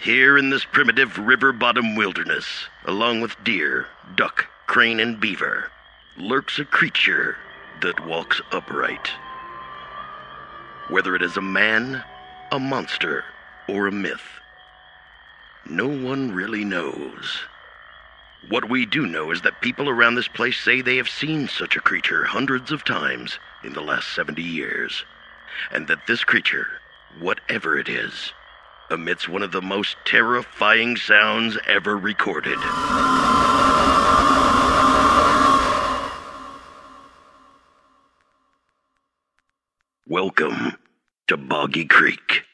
Here in this primitive river-bottom wilderness, along with deer, duck, crane, and beaver, lurks a creature that walks upright. Whether it is a man, a monster, or a myth, no one really knows. What we do know is that people around this place say they have seen such a creature hundreds of times in the last 70 years, and that this creature, whatever it is, emits one of the most terrifying sounds ever recorded. Welcome to Boggy Creek.